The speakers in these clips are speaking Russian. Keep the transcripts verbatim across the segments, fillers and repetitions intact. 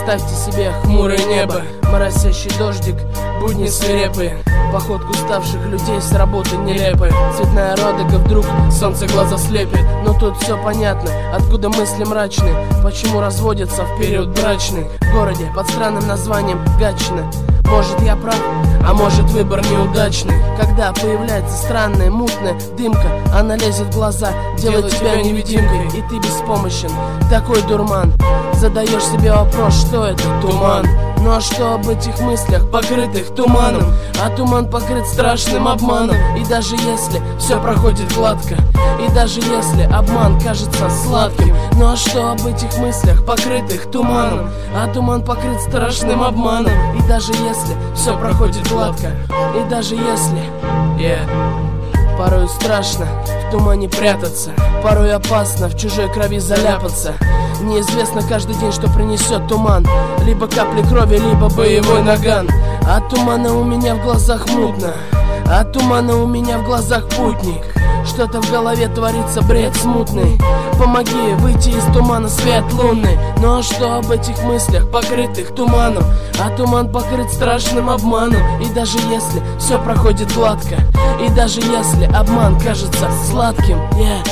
Представьте себе хмурое небо, моросящий дождик, будни свирепые, походку уставших людей с работы нелепая. Цветная радуга, вдруг солнце глаза слепит. Но тут все понятно, откуда мысли мрачные, почему разводятся в период брачный в городе под странным названием Гатчина. Может, я прав, а может, выбор неудачный. Когда появляется странная мутная дымка, она лезет в глаза, делает тебя невидимкой, и ты беспомощен, такой дурман. Задаешь себе вопрос, что это? Туман. Ну а что об этих мыслях, покрытых туманом? А туман покрыт страшным обманом. И даже если все проходит гладко, и даже если обман кажется сладким, ну а что об этих мыслях, покрытых туманом? А туман покрыт страшным обманом. И даже если все проходит гладко, и даже если yeah. Порой страшно в тумане прятаться, порой опасно в чужой крови заляпаться. Неизвестно каждый день, что принесет туман, либо капли крови, либо боевой наган. От тумана у меня в глазах мутно, от тумана у меня в глазах путник. Что-то в голове творится, бред смутный. Помоги выйти из тумана, свет лунный. Ну а что об этих мыслях, покрытых туманом? А туман покрыт страшным обманом. И даже если все проходит гладко, и даже если обман кажется сладким, yeah.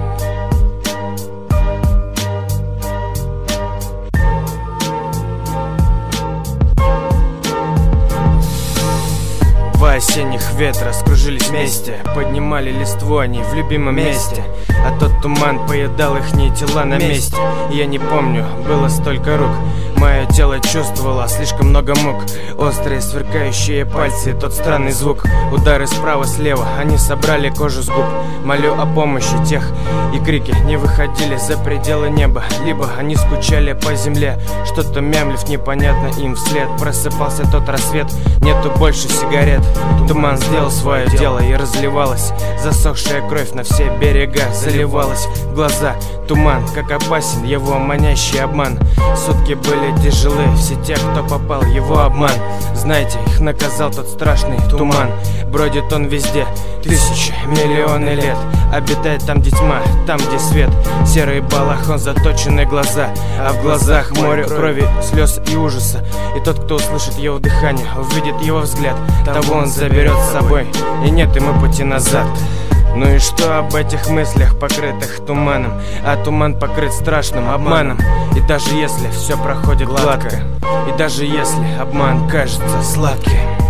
Два осенних ветра скружились вместе, поднимали листву они в любимом месте, а тот туман поедал ихние тела на месте. Я не помню, было столько рук, мое тело чувствовало слишком много мук. Острые сверкающие пальцы, тот странный звук, удары справа-слева, они собрали кожу с губ. Молю о помощи тех, и крики не выходили за пределы неба, либо они скучали по земле, что-то мямлив непонятно им вслед. Просыпался тот рассвет, нету больше сигарет. Туман сделал свое дело, и разливалась засохшая кровь на все берега, заливалась в глаза. Туман, как опасен его манящий обман. Сутки были тяжелы, все те, кто попал в его обман. Знаете, их наказал тот страшный туман. Бродит он везде, тысячи, миллионы лет. Обитает там, где тьма, там, где свет. Серый балахон, заточенные глаза, а в глазах море крови, слез и ужаса. И тот, кто услышит его дыхание, увидит его взгляд, того он заберет с собой, и нет ему пути назад. Ну и что об этих мыслях, покрытых туманом? А туман покрыт страшным обманом. И даже если все проходит гладко, и даже если обман кажется сладким,